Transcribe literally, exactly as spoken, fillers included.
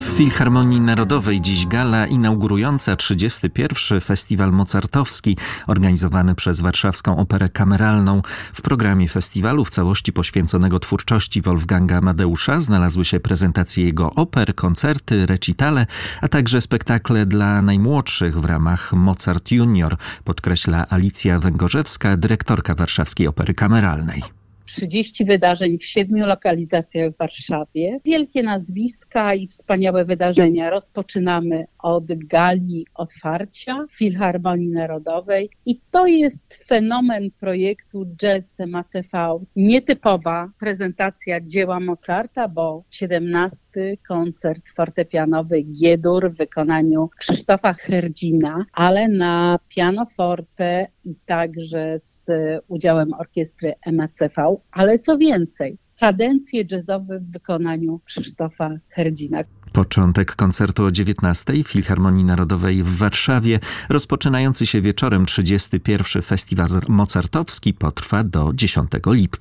W Filharmonii Narodowej dziś gala inaugurująca trzydziesty pierwszy Festiwal Mozartowski, organizowany przez Warszawską Operę Kameralną. W programie festiwalu, w całości poświęconego twórczości Wolfganga Amadeusza, znalazły się prezentacje jego oper, koncerty, recitale, a także spektakle dla najmłodszych w ramach Mozart Junior, podkreśla Alicja Węgorzewska, dyrektorka Warszawskiej Opery Kameralnej. trzydzieści wydarzeń w siedmiu lokalizacjach w Warszawie. Wielkie nazwiska i wspaniałe wydarzenia. Rozpoczynamy od gali otwarcia Filharmonii Narodowej i to jest fenomen projektu Jazz M A C V. Nietypowa prezentacja dzieła Mozarta, bo siedemnasty koncert fortepianowy G-dur w wykonaniu Krzysztofa Herdzina, ale na pianoforte i także z udziałem orkiestry M A C V, ale co więcej, kadencje jazzowe w wykonaniu Krzysztofa Herdzina. Początek koncertu o dziewiętnastej w Filharmonii Narodowej w Warszawie. Rozpoczynający się wieczorem trzydziesty pierwszy Festiwal Mozartowski potrwa do dziesiątego lipca.